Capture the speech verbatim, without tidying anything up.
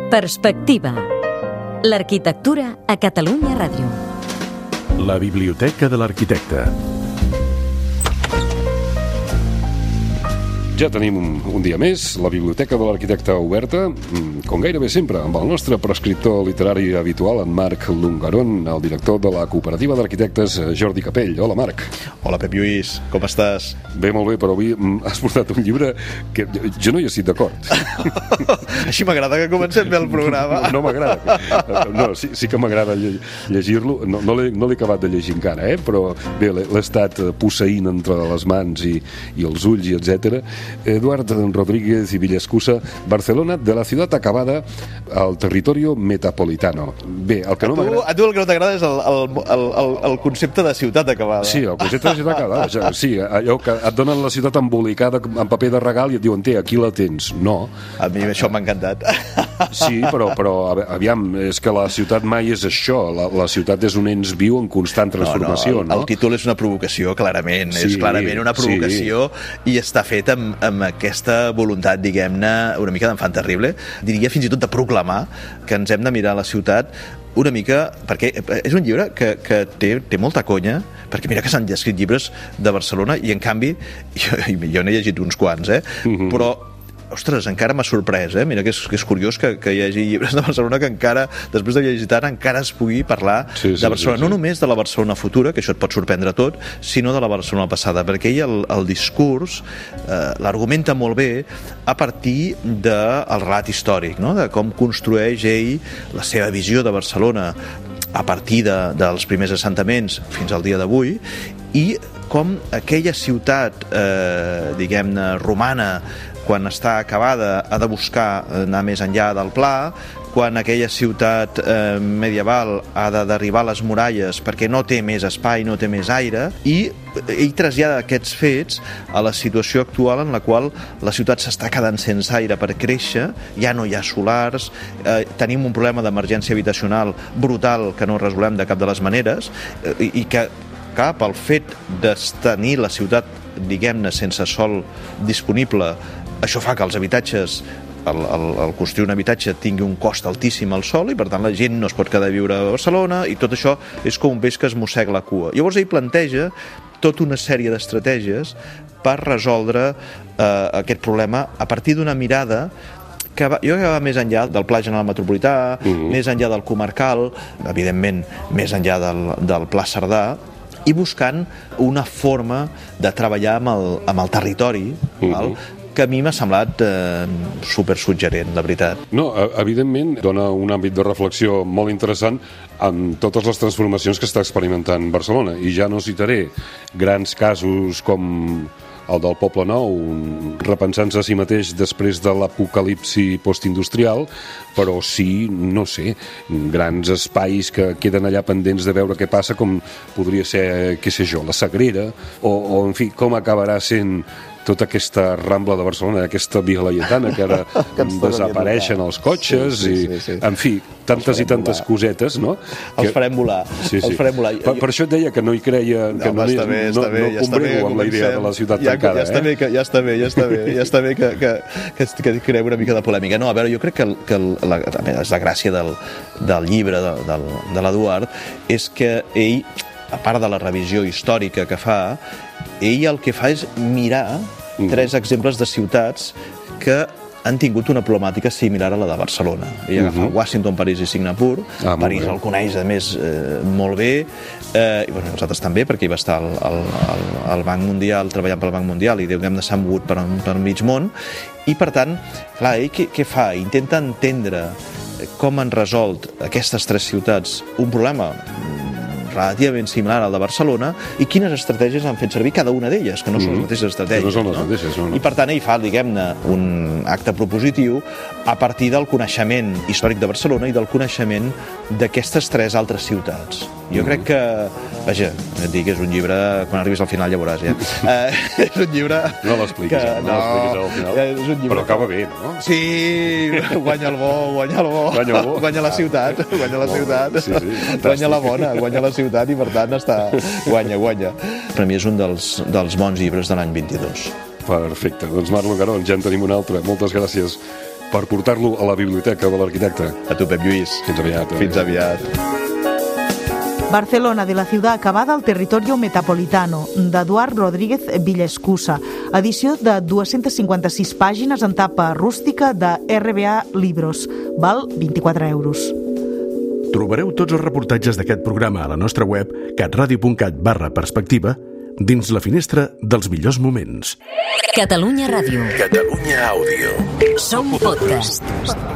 Perspectiva. L'arquitectura a Catalunya Ràdio. La Biblioteca de l'Arquitecte. Ja tenim un, un dia més, la Biblioteca de l'Arquitecte oberta, com gairebé sempre, amb el nostre prescriptor literari habitual, en Marc Lungaron, el director de la Cooperativa d'Arquitectes Jordi Capell. Hola, Marc. Hola, Pep Lluís, com estàs? Bé, molt bé, però avui has portat un llibre que jo no hi estic d'acord. Així m'agrada que comencem bé el programa. No, no m'agrada. No, sí, sí que m'agrada llegir-lo. No, no l'he no l'he acabat de llegir encara, eh? Però bé, l'he estat posseint entre les mans i, i els ulls i etcètera. Eduard Rodríguez i Villescusa, Barcelona, de la ciutat acabada al territorio metapolitano. Bé, el que no m'agrada... A tu el que no t'agrada és el, el, el, el, el concepte de ciutat acabada. Sí, el concepte de ciutat acabada. Sí, allò que et donen la ciutat embolicada en paper de regal i et diuen, té, aquí la tens. No. A mi això m'ha encantat. Sí, però, però aviam, és que la ciutat mai és això. La, la ciutat és un ens viu en constant transformació. No, no, el, el títol és una provocació, clarament. Sí, és clarament una provocació, sí. I està fet amb, amb aquesta voluntat, diguem-ne, una mica d'enfant terrible. Diria fins i tot de proclamar que ens hem de mirar la ciutat una mica, perquè és un llibre que, que té, té molta conya, perquè mira que s'han escrit llibres de Barcelona i en canvi, jo, jo n'he llegit uns quants, eh? Mm-hmm. Però ostres, encara m'ha sorprès, eh? Mira que és, que és curiós que, que hi hagi llibres de Barcelona que encara, després de llegir tant, encara es pugui parlar sí, sí, de Barcelona. Sí, sí. No només de la Barcelona futura, que això et pot sorprendre tot, sinó de la Barcelona passada, perquè ell el, el discurs eh, l'argumenta molt bé a partir del relat històric, no? De com construeix ell la seva visió de Barcelona a partir de, dels primers assentaments fins al dia d'avui, i com aquella ciutat, eh, diguem-ne, romana, quan està acabada ha de buscar anar més enllà del pla, quan aquella ciutat eh, medieval ha d'arribar a les muralles perquè no té més espai, no té més aire, i ell trasllada aquests fets a la situació actual en la qual la ciutat s'està quedant sense aire per créixer, ja no hi ha solars, eh, tenim un problema d'emergència habitacional brutal que no resolem de cap de les maneres, eh, i que cap al fet de tenir la ciutat, diguem-ne, sense sòl disponible, això fa que els habitatges, el, el, el construir un habitatge tingui un cost altíssim al sol i per tant la gent no es pot quedar a viure a Barcelona, i tot això és com un peix que es mossega la cua. Llavors ell planteja tota una sèrie d'estratègies per resoldre eh, aquest problema a partir d'una mirada que va, jo que va més enllà del Pla General Metropolità, uh-huh. més enllà del comarcal, evidentment més enllà del, del Pla Cerdà, i buscant una forma de treballar amb el, amb el territori, uh-huh. val? Que a mi m'ha semblat eh, supersuggerent, la veritat. No, evidentment dona un àmbit de reflexió molt interessant amb totes les transformacions que està experimentant Barcelona, i ja no citaré grans casos com el del Poble Nou, repensant-se a si mateix després de l'apocalipsi postindustrial, però sí, no sé, grans espais que queden allà pendents de veure què passa, com podria ser, què sé jo, la Sagrera, o, o en fi, com acabarà sent tota aquesta Rambla de Barcelona, aquesta Via Laietana, que ara que desapareixen els cotxes, sí, sí, sí, sí. I, en fi, tantes i tantes volar. Cosetes, no? Els que... farem volar. Sí, sí. Els farem volar. Per, per això et deia que no hi creia, que no, no, bé, no, bé, no combrego amb la idea de la ciutat ja, tancada. Ja està, eh? bé, que, ja està bé, ja està bé, ja està bé que, que, que, que creu una mica de polèmica. No, a veure, jo crec que, que la, és la gràcia del, del llibre de, del, de l'Eduard és que ell, a part de la revisió històrica que fa, ell el que fa és mirar mm. tres exemples de ciutats que han tingut una problemàtica similar a la de Barcelona. Ell agafa uh-huh. Washington, París i Singapur. Ah, París el coneix, a més, eh, molt bé, eh, i bueno, nosaltres també, perquè hi va estar al, al, al, al Banc Mundial, treballant pel Banc Mundial, i diguem-ne s'ha mogut per, per mig món, i per tant, clar, ell què, què fa? Intenta entendre com han resolt aquestes tres ciutats un problema relativament similar al de Barcelona, i quines estratègies han fet servir cada una d'elles, que no són les mateixes estratègies. No són les mateixes, no? I per tant ell fa, diguem-ne, un acte propositiu a partir del coneixement històric de Barcelona i del coneixement d'aquestes tres altres ciutats. Jo crec que, vaja, et dic, és un llibre, quan arribis al final ja veuràs, ja. Uh, és un llibre... No l'expliquis, que, no, no l'expliquis al final. És un llibre, però acaba bé, no? Sí, guanya el bo, guanya el bo. Guanya el bo. Guanya la ciutat, guanya la ciutat. Sí, sí, guanya la bona, guanya la ciutat, i per tant està... Guanya, guanya. Per mi és un dels, dels bons llibres de l'any vint-i-dos. Perfecte. Doncs Marc Lungaron, ja en tenim un altre. Moltes gràcies. per portar-lo a la biblioteca de l'arquitecte. A tu, Pep Lluís. Fins aviat. Fins aviat. Barcelona, de la ciudad acabada al territorio metropolitano, d'Eduard Rodríguez Villescusa. Edició de dues-centes cinquanta-sis pàgines en tapa rústica de R B A Libros. Val vint-i-quatre euros. Trobareu tots els reportatges d'aquest programa a la nostra web catradio punt cat barra perspectiva dins la finestra dels millors moments. Catalunya Ràdio. Catalunya Àudio. Som podcast.